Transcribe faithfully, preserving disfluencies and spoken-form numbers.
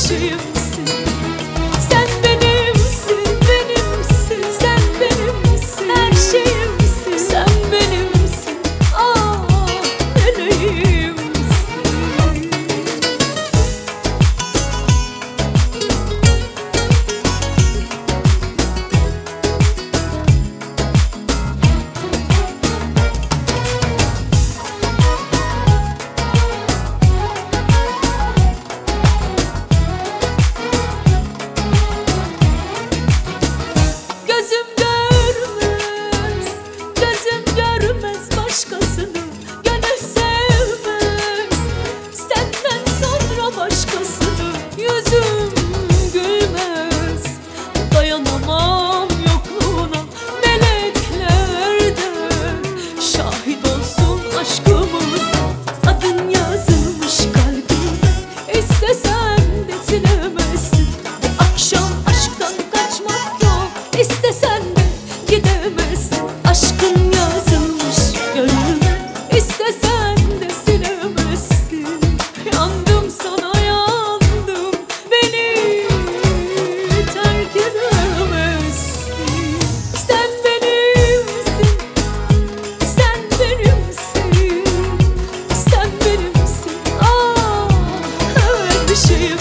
şeyimsin. Sen benimsin, benimsin, sen benimsin, her şeyimsin. Sen benimsin, ah meleğimsin. Gözüm görmez, gözüm görmez başkasını, gönül sevmez senden sonra başkasını. Yüzüm gülmez, dayanamam yokluğuna. Melekler de şahit olsun aşkımıza. Adın yazılmış kalbime, istesen de silemezsin. Bu akşam aşktan kaçmak yok, İstesen de gidemezsin. Aşkın yazılmış gönlüme, istesen de silemezsin. Yandım sana yandım, beni terk edemezsin. Sen benimsin, sen benimsin, sen benimsin, ah her şeyim.